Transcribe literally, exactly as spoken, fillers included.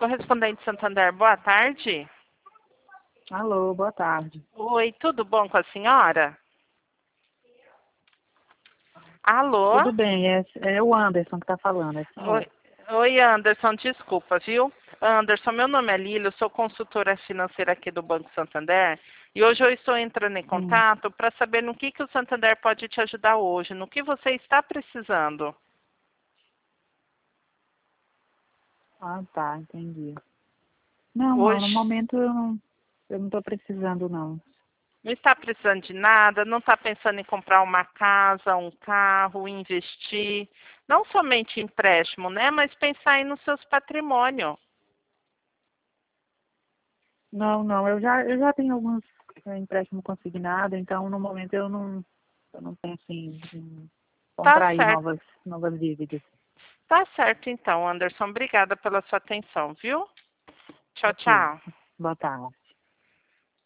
Correspondente Santander, boa tarde. Alô, boa tarde. Oi, tudo bom com a senhora? Alô? Tudo bem, é, é o Anderson que está falando. É Oi, oi, Anderson, desculpa, viu? Anderson, meu nome é Lília, eu sou consultora financeira aqui do Banco Santander e hoje eu estou entrando em Sim. contato para saber no que, que o Santander pode te ajudar hoje, no que você está precisando. Ah, tá, entendi. Não, não, no Hoje momento eu não eu não estou precisando, não. não está precisando de nada, não está pensando em comprar uma casa, um carro, investir, não somente empréstimo, né? Mas pensar aí nos seus patrimônios. Não, não, eu já, eu já tenho alguns é, empréstimos consignados, então no momento eu não, eu não penso em, em Tá contrair certo. novas, novas dívidas. Tá certo então, Anderson. Obrigada pela sua atenção, viu? Tchau, Ok, tchau. boa tarde.